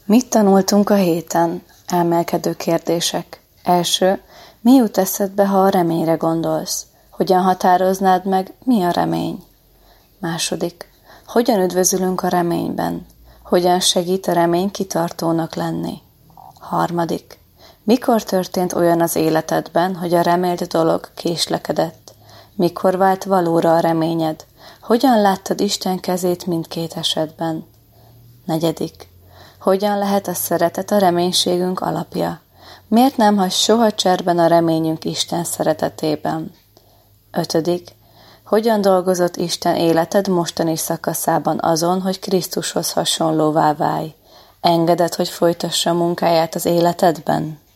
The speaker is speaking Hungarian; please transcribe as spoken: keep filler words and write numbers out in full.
Mit tanultunk a héten? Elmélkedő kérdések. Első, mi jut eszedbe, ha a reményre gondolsz? Hogyan határoznád meg, mi a remény? Második, hogyan üdvözülünk a reményben? Hogyan segít a remény kitartónak lenni? Harmadik, mikor történt olyan az életedben, hogy a remélt dolog késlekedett? Mikor vált valóra a reményed? Hogyan láttad Isten kezét mindkét esetben? Negyedik, hogyan lehet a szeretet a reménységünk alapja? Miért nem hagy soha cserben a reményünk Isten szeretetében? Ötödik, hogyan dolgozott Isten életed mostani szakaszában azon, hogy Krisztushoz hasonlóvá válj? Engeded, hogy folytassa munkáját az életedben?